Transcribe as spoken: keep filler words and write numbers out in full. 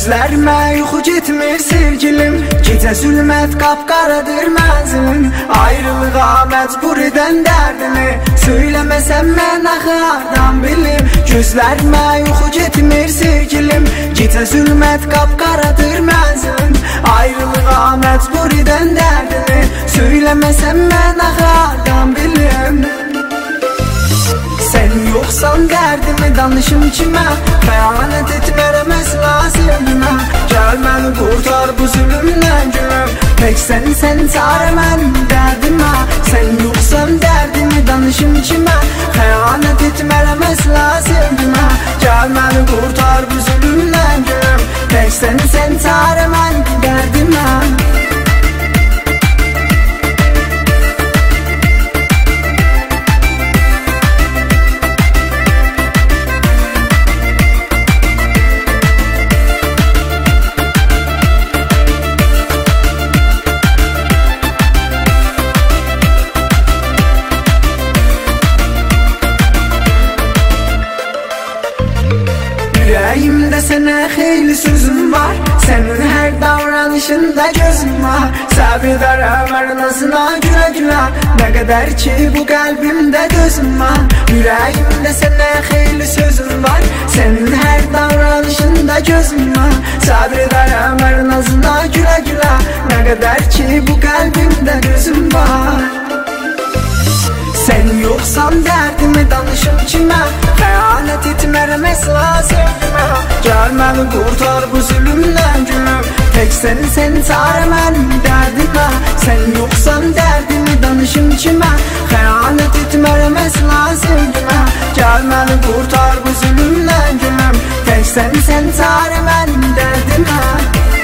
Gözlərimə yuxu getmir sevgilim, gecə zülmət qapqaradır mənzilin. Ayrılığa məcbur edən dərdini söyləməsəm mən axı hardan bilim. Gözlərimə yuxu getmir sevgilim, gecə zülmət qapqaradır mənzilin. Ayrılığa məcbur edən dərdini söyləməsəm mən axı hardan bilim. Sen yoksan dərdimi danışım kimə, xəyanət etmərəm əsla sevgimə. Gəl məni qurtar bu zülümdən gülüm, tək sən sən çarə mənim dərdimə. Sen yoksan dərdimi danışım kimə, xəyanət etmərəm əsla sevgimə. Gəl məni qurtar bu zülümdən gülüm, tək sən sən çarə mənim dərdimə. Yüreğimde sana xeyli sözüm var, senin her davranışında gözüm var. Sabrederim arasına güle güle, ne kadar ki bu kalbimde gözüm var. Yüreğimde sana xeyli sözüm var, senin her davranışında gözüm var. Sabrederim arasına güle güle, ne kadar ki bu kalbimde gözüm var. Sen yoksan dərdimi danışım kimə, xəyanət etmərəm əsla sevgimə. Gəl məni qurtar bu zülümdən gülüm, tək sən sən çarə mənim dərdimə. Sen yoksan dərdimi danışım kimə, xəyanət etmərəm əsla sevgimə. Gəl məni qurtar bu zülümdən gülüm, tək sən sən çarə mənim dərdimə.